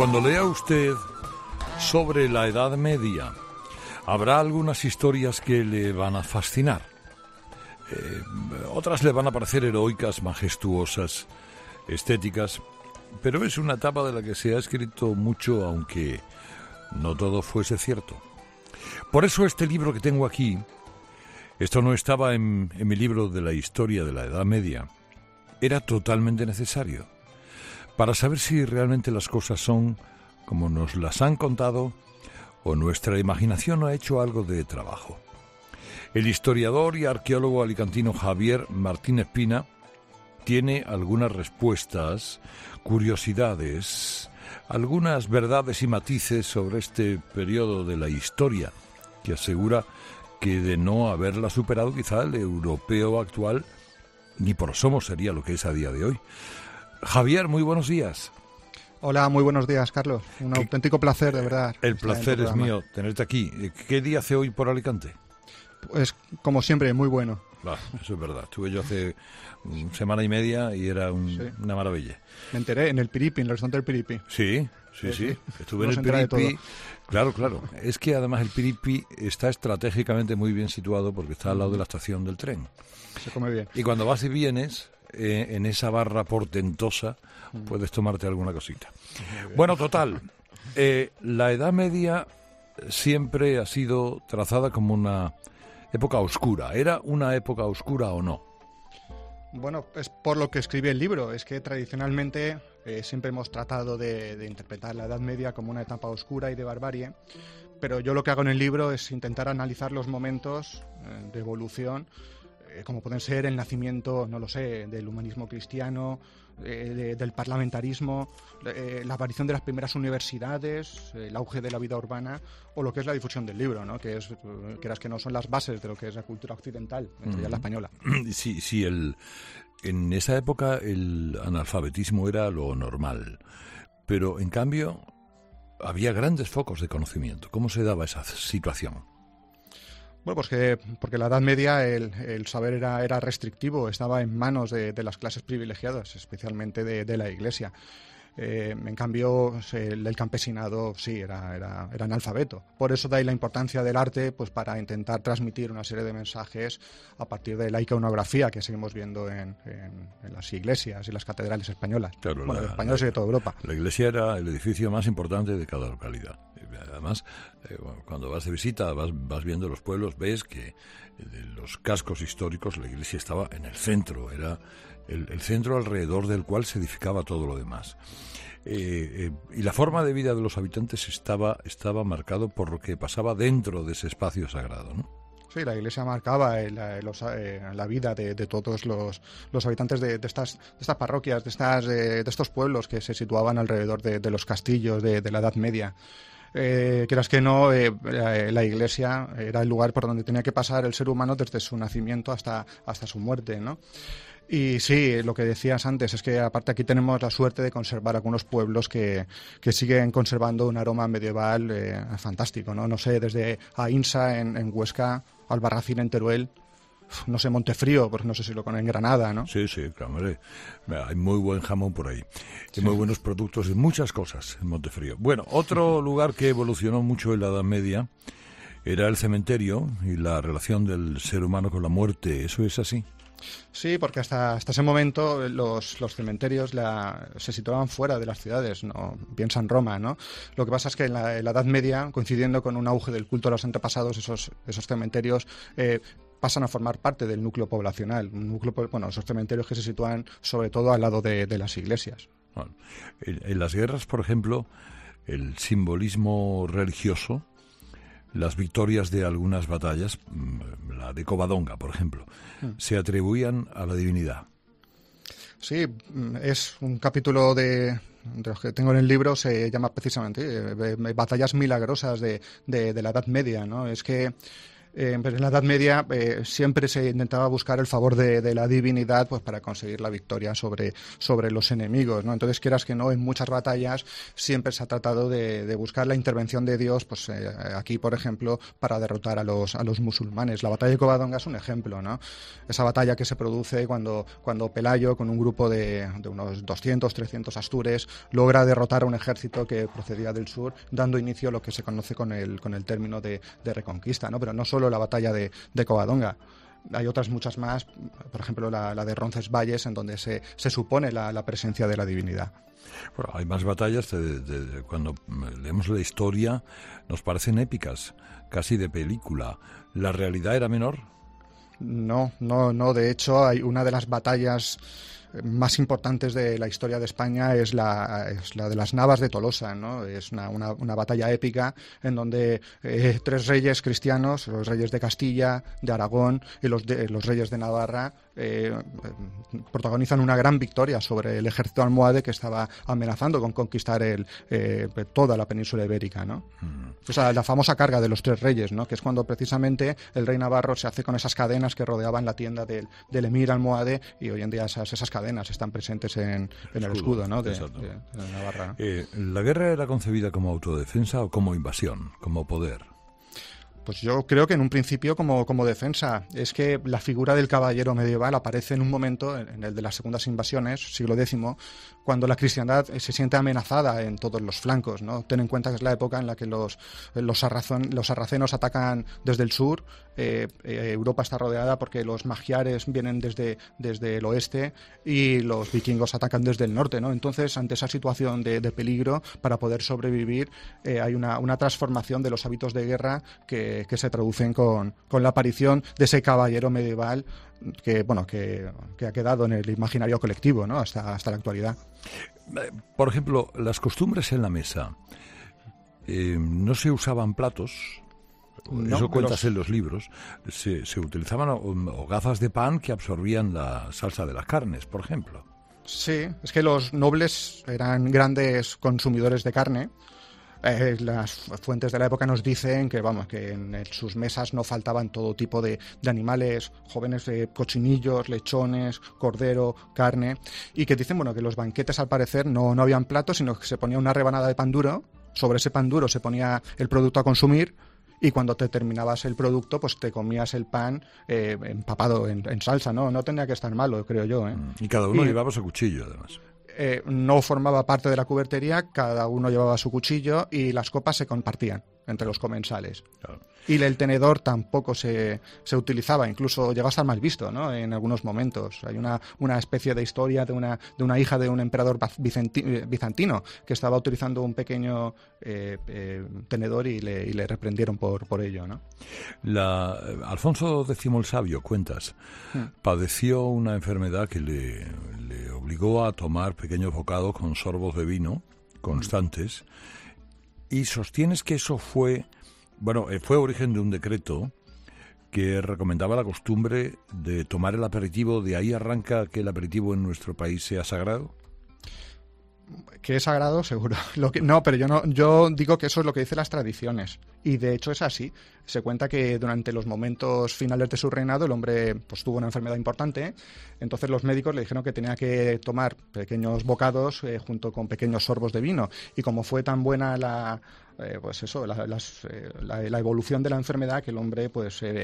Cuando lea usted sobre la Edad Media, habrá algunas historias que le van a fascinar. Otras le van a parecer heroicas, majestuosas, estéticas, pero es una etapa de la que se ha escrito mucho, aunque no todo fuese cierto. Por eso este libro que tengo aquí, esto no estaba en mi libro de la historia de la Edad Media, era totalmente necesario para saber si realmente las cosas son como nos las han contado o nuestra imaginación ha hecho algo de trabajo. El historiador y arqueólogo alicantino Javier Martínez Pina tiene algunas respuestas, curiosidades, algunas verdades y matices sobre este periodo de la historia que asegura que de no haberla superado quizá el europeo actual ni por asomo sería lo que es a día de hoy. Javier, muy buenos días. Hola, muy buenos días, Carlos. Un auténtico placer, de verdad. El placer es mío tenerte aquí. ¿Qué día hace hoy por Alicante? Pues, como siempre, muy bueno. Eso es verdad. Estuve yo hace semana y media y era una maravilla. Me enteré en el Piripi, en el restaurante del Piripi. Sí. Estuve en el Piripi. Claro. Es que además el Piripi está estratégicamente muy bien situado porque está al lado de la estación del tren. Se come bien. Y cuando vas y vienes, en esa barra portentosa, puedes tomarte alguna cosita. Bueno, total. La Edad Media siempre ha sido trazada como una época oscura. ¿Era una época oscura o no? Bueno, es por lo que escribí el libro. Es que tradicionalmente siempre hemos tratado de interpretar la Edad Media como una etapa oscura y de barbarie, pero yo lo que hago en el libro es intentar analizar los momentos de evolución, como pueden ser el nacimiento, no lo sé, del humanismo cristiano, del parlamentarismo, la aparición de las primeras universidades, el auge de la vida urbana o lo que es la difusión del libro, ¿no? Que no son las bases de lo que es la cultura occidental, entre la española. Sí, en esa época el analfabetismo era lo normal, pero en cambio había grandes focos de conocimiento. ¿Cómo se daba esa situación? Bueno, pues porque en la Edad Media el saber era restrictivo, estaba en manos de las clases privilegiadas, especialmente de la Iglesia. En cambio, el campesinado sí era analfabeto. Por eso de ahí la importancia del arte, pues para intentar transmitir una serie de mensajes a partir de la iconografía que seguimos viendo en las iglesias y las catedrales españolas. Claro, españoles y de toda Europa. La iglesia era el edificio más importante de cada localidad. Además, cuando vas de visita, vas viendo los pueblos, ves que de los cascos históricos la iglesia estaba en el centro, era el centro alrededor del cual se edificaba todo lo demás. Y la forma de vida de los habitantes estaba marcado por lo que pasaba dentro de ese espacio sagrado, ¿no? Sí, la Iglesia marcaba la vida de todos los habitantes de estas parroquias, de estos pueblos que se situaban alrededor de los castillos de la Edad Media. Quieras que no, la Iglesia era el lugar por donde tenía que pasar el ser humano desde su nacimiento hasta su muerte, ¿no? Y sí, lo que decías antes es que aparte aquí tenemos la suerte de conservar algunos pueblos que siguen conservando un aroma medieval fantástico, ¿no? No sé, desde Ainsa en Huesca, Albarracín en Teruel, no sé, Montefrío, pues no sé si lo conocen, en Granada, ¿no? Sí, claro, hay muy buen jamón por ahí, hay muy buenos productos y muchas cosas en Montefrío. Bueno, otro lugar que evolucionó mucho en la Edad Media era el cementerio y la relación del ser humano con la muerte. ¿Eso es así? Sí, porque hasta ese momento los cementerios se situaban fuera de las ciudades, no piensa en Roma, ¿no? Lo que pasa es que en la Edad Media, coincidiendo con un auge del culto a los antepasados, esos cementerios pasan a formar parte del núcleo poblacional, esos cementerios que se sitúan sobre todo al lado de las iglesias. Bueno, en las guerras, por ejemplo, el simbolismo religioso, las victorias de algunas batallas, la de Covadonga, por ejemplo, se atribuían a la divinidad. Sí, es un capítulo de los que tengo en el libro, se llama precisamente Batallas milagrosas de la Edad Media, ¿no? Es que Pero en la Edad Media siempre se intentaba buscar el favor de la divinidad, pues para conseguir la victoria sobre los enemigos, ¿no? Entonces, quieras que no, en muchas batallas siempre se ha tratado de buscar la intervención de Dios, pues aquí, por ejemplo, para derrotar a los musulmanes. La batalla de Covadonga es un ejemplo, ¿no? Esa batalla que se produce cuando Pelayo, con un grupo de unos 200, 300 astures, logra derrotar a un ejército que procedía del sur, dando inicio a lo que se conoce con el término de reconquista, ¿no? Pero no solo la batalla de Covadonga. Hay otras muchas más, por ejemplo la de Roncesvalles, en donde se supone la presencia de la divinidad. Bueno, hay más batallas, cuando leemos la historia nos parecen épicas, casi de película. ¿La realidad era menor? No, de hecho hay una de las batallas más importantes de la historia de España es la de las Navas de Tolosa, ¿no? Es una batalla épica en donde 3 reyes cristianos, los reyes de Castilla, de Aragón y los reyes de Navarra, protagonizan una gran victoria sobre el ejército almohade que estaba amenazando con conquistar toda la península ibérica, ¿no? O sea, la famosa carga de los 3 reyes, ¿no? Que es cuando precisamente el rey navarro se hace con esas cadenas que rodeaban la tienda del emir almohade, y hoy en día esas cadenas están presentes en el escudo, ¿no? de Navarra. ¿La guerra era concebida como autodefensa o como invasión, como poder? Pues yo creo que en un principio como defensa. Es que la figura del caballero medieval aparece en un momento, en el de las segundas invasiones, siglo X, cuando la cristiandad se siente amenazada en todos los flancos, ¿no? Ten en cuenta que es la época en la que los sarracenos atacan desde el sur. Europa está rodeada porque los magiares vienen desde el oeste y los vikingos atacan desde el norte, ¿no? Entonces, ante esa situación de peligro, para poder sobrevivir, hay una transformación de los hábitos de guerra que se traducen con la aparición de ese caballero medieval que ha quedado en el imaginario colectivo, ¿no? hasta la actualidad. Por ejemplo, las costumbres en la mesa. No se usaban platos. No, eso cuentas en los libros. Se utilizaban hogazas de pan que absorbían la salsa de las carnes, por ejemplo. Sí, es que los nobles eran grandes consumidores de carne. Las fuentes de la época nos dicen que en sus mesas no faltaban todo tipo de animales jóvenes, cochinillos, lechones, cordero, carne, y que dicen que los banquetes al parecer no habían platos, sino que se ponía una rebanada de pan duro, sobre ese pan duro se ponía el producto a consumir, y cuando te terminabas el producto, pues te comías el pan empapado en salsa, ¿no? No tenía que estar malo, creo yo, ¿eh? Y cada uno llevaba su cuchillo, además. No formaba parte de la cubertería, cada uno llevaba su cuchillo y las copas se compartían entre los comensales. Claro. Y el tenedor tampoco se utilizaba, incluso llegó a estar mal visto, ¿no? En algunos momentos. Hay una especie de historia de una hija de un emperador bizantino que estaba utilizando un pequeño tenedor y le reprendieron por ello, ¿no? Alfonso X el Sabio, cuentas, padeció una enfermedad que le obligó a tomar pequeños bocados con sorbos de vino constantes, y sostienes que eso fue origen de un decreto que recomendaba la costumbre de tomar el aperitivo. ¿De ahí arranca que el aperitivo en nuestro país sea sagrado? Que es sagrado, seguro. Pero yo digo que eso es lo que dicen las tradiciones. Y de hecho es así. Se cuenta que durante los momentos finales de su reinado el hombre pues tuvo una enfermedad importante. Entonces los médicos le dijeron que tenía que tomar pequeños bocados junto con pequeños sorbos de vino. Y como fue tan buena la evolución de la enfermedad, que el hombre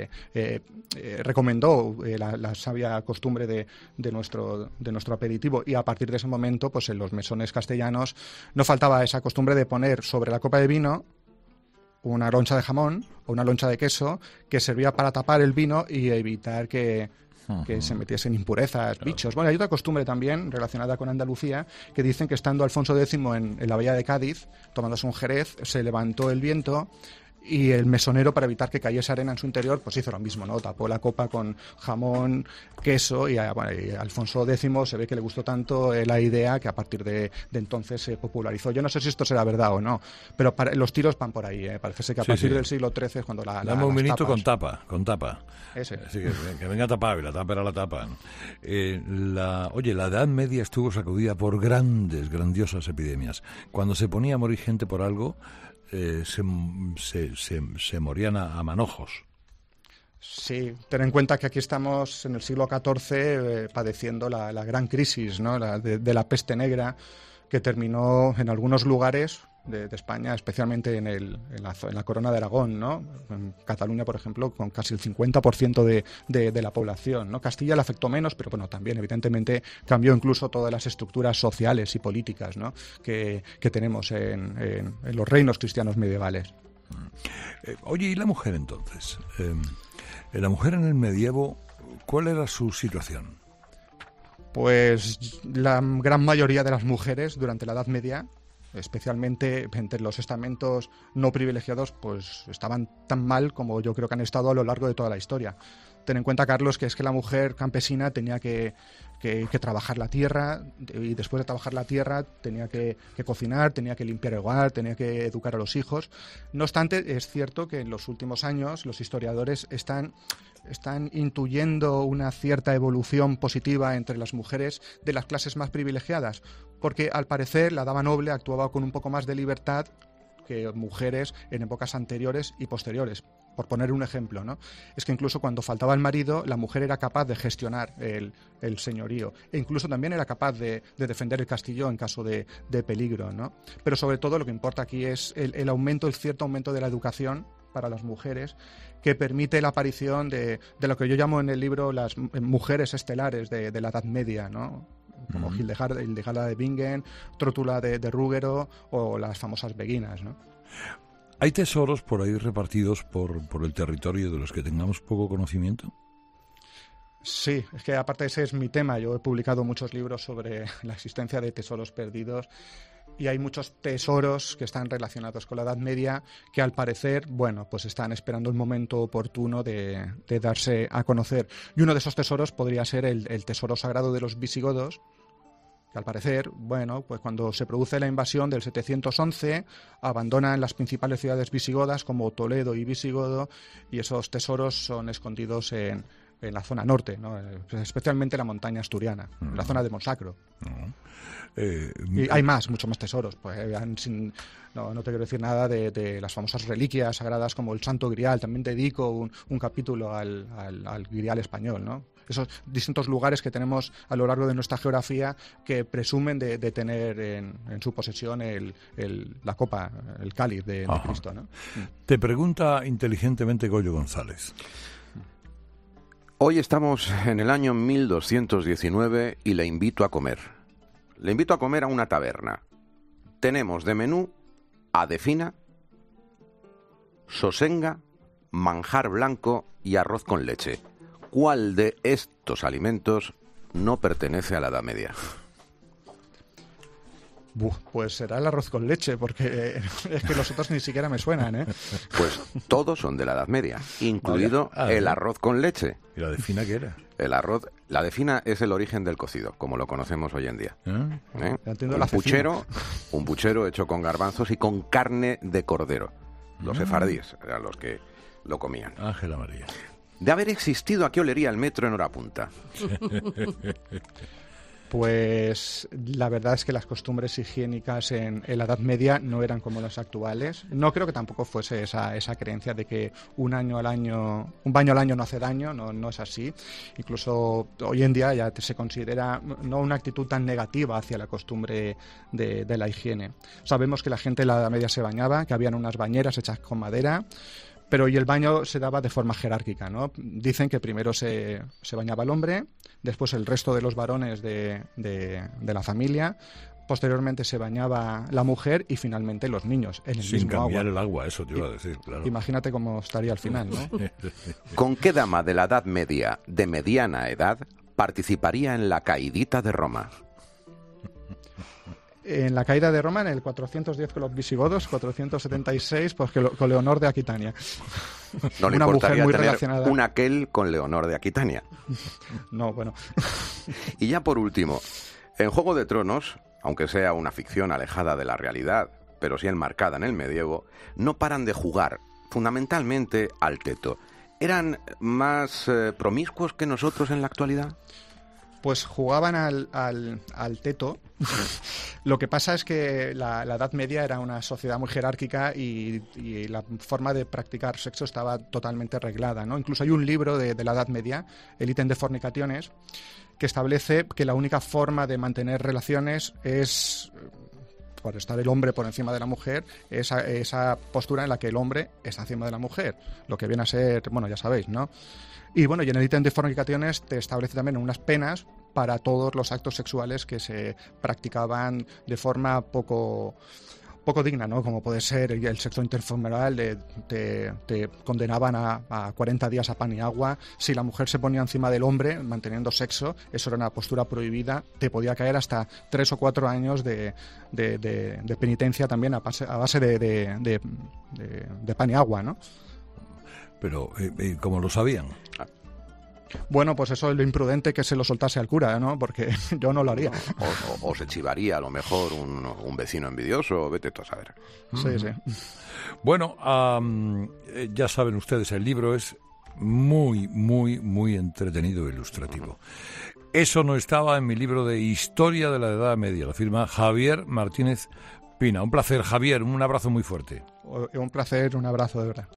recomendó la sabia costumbre de nuestro aperitivo, y a partir de ese momento pues en los mesones castellanos no faltaba esa costumbre de poner sobre la copa de vino una loncha de jamón o una loncha de queso que servía para tapar el vino y evitar que se metiesen impurezas, bichos. Bueno, hay otra costumbre también relacionada con Andalucía, que dicen que estando Alfonso X en la bahía de Cádiz, tomándose un jerez, se levantó el viento y el mesonero, para evitar que cayese arena en su interior, pues hizo lo mismo, ¿no? Tapó la copa con jamón, queso, y Alfonso X se ve que le gustó tanto la idea que a partir de entonces se popularizó. Yo no sé si esto será verdad o no, pero los tiros van por ahí, ¿eh? Parece que a partir del siglo XIII es cuando Dame un vinito con tapa. Ese. Así que venga tapado, y la tapa era la tapa, ¿no? La Edad Media estuvo sacudida por grandiosas epidemias. Cuando se ponía a morir gente por algo, se morían a manojos. Sí, ten en cuenta que aquí estamos en el siglo XIV padeciendo la gran crisis, ¿no? de la peste negra, que terminó en algunos lugares de España, especialmente en la Corona de Aragón, ¿no? En Cataluña, por ejemplo, con casi el 50% de la población, ¿no? Castilla le afectó menos, pero bueno, también evidentemente cambió incluso todas las estructuras sociales y políticas, ¿no? que tenemos en los reinos cristianos medievales. Oye, ¿y la mujer entonces? La mujer en el medievo, ¿cuál era su situación? Pues la gran mayoría de las mujeres durante la Edad Media, especialmente entre los estamentos no privilegiados, pues estaban tan mal como yo creo que han estado a lo largo de toda la historia. Ten en cuenta, Carlos, que es que la mujer campesina tenía que trabajar la tierra, y después de trabajar la tierra tenía que cocinar, tenía que limpiar el hogar, tenía que educar a los hijos. No obstante, es cierto que en los últimos años los historiadores están intuyendo una cierta evolución positiva entre las mujeres de las clases más privilegiadas, porque al parecer la dama noble actuaba con un poco más de libertad que mujeres en épocas anteriores y posteriores. Por poner un ejemplo, ¿no? Es que incluso cuando faltaba el marido, la mujer era capaz de gestionar el señorío, e incluso también era capaz de defender el castillo en caso de peligro, ¿no? Pero sobre todo lo que importa aquí es el cierto aumento de la educación para las mujeres, que permite la aparición de lo que yo llamo en el libro las mujeres estelares de la Edad Media, ¿no? Como Hildegarda de Bingen, Trótula de Rúgero o las famosas beguinas, ¿no? ¿Hay tesoros por ahí repartidos por el territorio de los que tengamos poco conocimiento? Sí, es que aparte ese es mi tema. Yo he publicado muchos libros sobre la existencia de tesoros perdidos, y hay muchos tesoros que están relacionados con la Edad Media que al parecer, bueno, pues están esperando el momento oportuno de darse a conocer. Y uno de esos tesoros podría ser el tesoro sagrado de los visigodos, que al parecer, bueno, pues cuando se produce la invasión del 711, abandonan las principales ciudades visigodas como Toledo y Visigodo, y esos tesoros son escondidos en la zona norte, ¿no? Especialmente la montaña asturiana, en la zona de Monsacro. Y hay muchos más tesoros. Pues, no te quiero decir nada de las famosas reliquias sagradas como el Santo Grial. También dedico un capítulo al Grial español, ¿no? Esos distintos lugares que tenemos a lo largo de nuestra geografía que presumen de tener en su posesión la copa, el cáliz de Cristo, ¿no? Te pregunta inteligentemente Goyo González. Hoy estamos en el año 1219 y le invito a comer. Le invito a comer a una taberna. Tenemos de menú adefina, sosenga, manjar blanco y arroz con leche. ¿Cuál de estos alimentos no pertenece a la Edad Media? Pues será el arroz con leche, porque es que los otros ni siquiera me suenan, ¿eh? Pues todos son de la Edad Media, incluido el arroz con leche. ¿Y la defina qué era? La defina es el origen del cocido, como lo conocemos hoy en día. Un puchero hecho con garbanzos y con carne de cordero. Los sefardíes eran los que lo comían. Ángela María. De haber existido, ¿a qué olería el metro en hora punta? Pues la verdad es que las costumbres higiénicas en la Edad Media no eran como las actuales. No creo que tampoco fuese esa creencia de que un baño al año no hace daño, no es así. Incluso hoy en día ya se considera no una actitud tan negativa hacia la costumbre de la higiene. Sabemos que la gente en la Edad Media se bañaba, que habían unas bañeras hechas con madera, pero y el baño se daba de forma jerárquica, ¿no? Dicen que primero se bañaba el hombre, después el resto de los varones de la familia, posteriormente se bañaba la mujer y finalmente los niños en el mismo agua. Sin cambiar el agua, eso te iba a decir, claro. Imagínate cómo estaría al final, ¿no? ¿Con qué dama de la Edad Media de mediana edad participaría en la caidita de Roma? En la caída de Roma, en el 410 con los visigodos, 476 pues con Leonor de Aquitania. No le una importaría mujer muy tener relacionada. un aquel con Leonor de Aquitania. No, bueno. Y ya por último, en Juego de Tronos, aunque sea una ficción alejada de la realidad, pero sí enmarcada en el medievo, no paran de jugar, fundamentalmente al teto. ¿Eran más promiscuos que nosotros en la actualidad? Pues jugaban al teto. Lo que pasa es que la Edad Media era una sociedad muy jerárquica y la forma de practicar sexo estaba totalmente reglada, ¿no? Incluso hay un libro de la Edad Media, el ítem de fornicaciones, que establece que la única forma de mantener relaciones es, por estar el hombre por encima de la mujer, esa postura en la que el hombre está encima de la mujer, lo que viene a ser, bueno, ya sabéis, ¿no? Y bueno, y en el ítem de fornicaciones te establece también unas penas para todos los actos sexuales que se practicaban de forma poco digna, ¿no? Como puede ser el sexo interfemoral, te condenaban a 40 días a pan y agua. Si la mujer se ponía encima del hombre manteniendo sexo, eso era una postura prohibida, te podía caer hasta 3 o 4 años de penitencia también a base de pan y agua, ¿no? Pero, ¿cómo lo sabían? Bueno, pues eso es lo imprudente que se lo soltase al cura, ¿no? Porque yo no lo haría. O se chivaría a lo mejor un vecino envidioso, vete tú a saber. Sí, sí. Bueno, ya saben ustedes, el libro es muy, muy, muy entretenido e ilustrativo. Eso no estaba en mi libro de Historia de la Edad Media, la firma Javier Martínez Pina. Un placer, Javier, un abrazo muy fuerte. Un placer, un abrazo de verdad.